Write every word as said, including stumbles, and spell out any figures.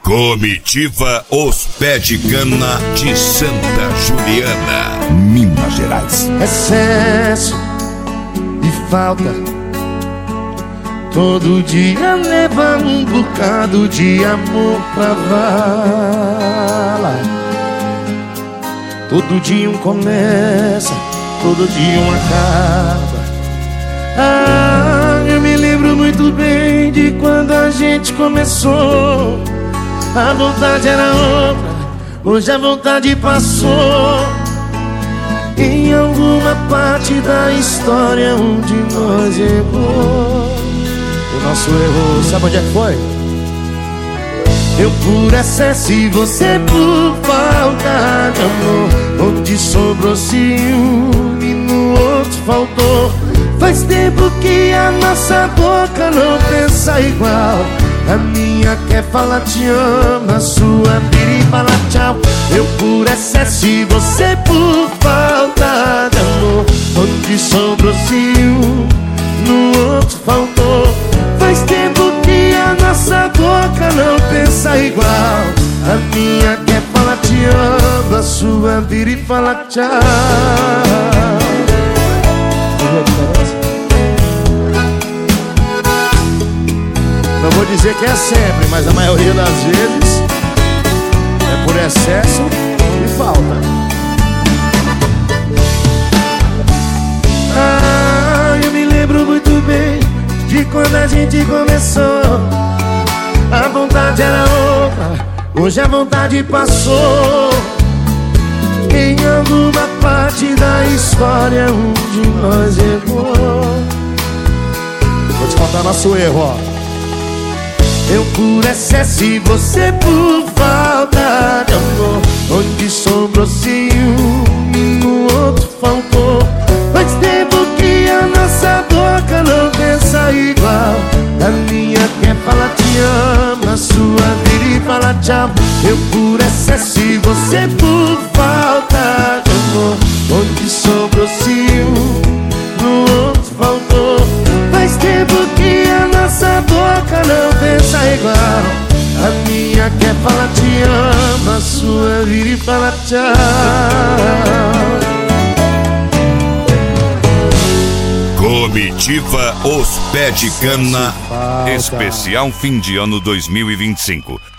Comitiva Os Pé de Cana de Santa Juliana, Minas Gerais. Excesso e falta, todo dia leva um bocado de amor pra vala. Todo dia um começa, todo dia um acaba. Ah, eu me lembro muito bem de quando a gente começou. A vontade era outra, hoje a vontade passou. Em alguma parte da história um de nós errou. O nosso erro, sabe onde é que foi? Eu por excesso e você por falta de amor. Onde sobrou ciúme, no outro faltou. Faz tempo que a nossa boca não pensa igual. A minha quer falar te amo, a sua vira e fala tchau. Eu por excesso e você por falta de amor. Onde sobrou ciúme, no outro faltou. Faz tempo que a nossa boca não pensa igual. A minha quer falar te amo, a sua vira e fala tchau. Não vou dizer que é sempre, mas a maioria das vezes é por excesso e falta. Ah, eu me lembro muito bem de quando a gente começou. A vontade era outra, hoje a vontade passou. Em alguma parte da história um de nós errou. Vou te contar nosso erro, ó. Eu por excesso e você por falta de amor. Onde sobrou ciúme, no outro faltou. Faz tempo que a nossa boca não pensa igual. A minha quer falar te amo, a sua vira e fala tchau. Eu por excesso e você por falta de amor. Onde sobrou ciúme, no outro faltou. Faz tempo que a nossa boca não pensa igual. A minha quer falar te amo, a sua vira e fala tchau. Comitiva Os Pé de Cana, especial fim de ano dois mil e vinte e cinco.